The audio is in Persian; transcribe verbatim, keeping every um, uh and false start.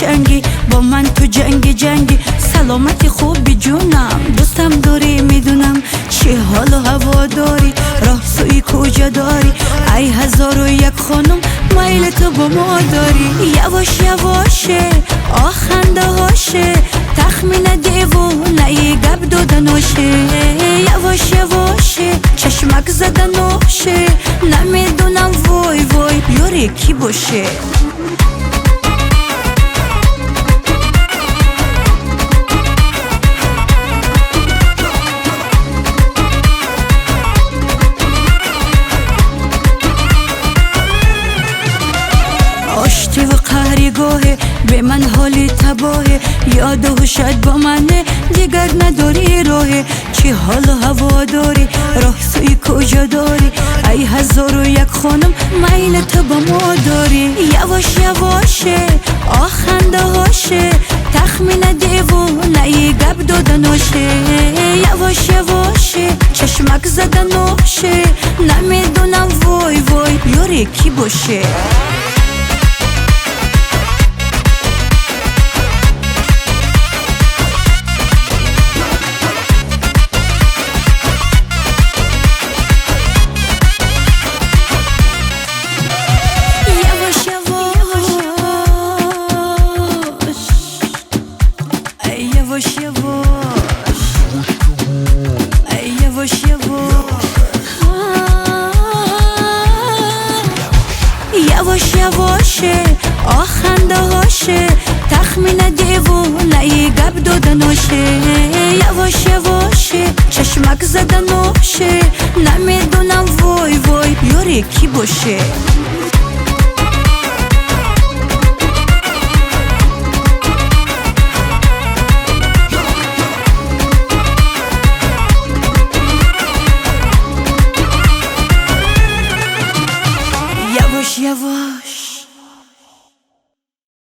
قشنگی، با من تو جنگی جنگی. سلامتی خوبی جونم، دوستم داری میدونم چی حال و هوا داری، راه سوی کجا داری؟ ای هزار و یک خانم میل تو با ما داری. یواش یواشه آخنده هاشه، تخمین دیوونه گب دادناشه. یواش یواشه چشمک زدناشه، نمیدونم وای وای یاری کی باشه. آشتی و قهریگاهه، به من حالی تباهه، یاد و هوشت با منه دیگر نداری راهه. چی حال و هوا داری، راه سوی کجا داری؟ ای هزار و یک خانم میل تو با ما داری. یواش یواشه آخنده هاشه، تخمین دیوونه گب دادناشه. یواش یواشه چشمک زدناشه، نمیدونم وای وای یاری کی باشه. Yavaş yavaş, ay yavaş yavaş, yavaş yavaشه آخنده هاشه، تخمین دیوونه گب دادناشه. یواش یواشه چشمک زدناشه، نمیدونم وای وای یاری کی باشه.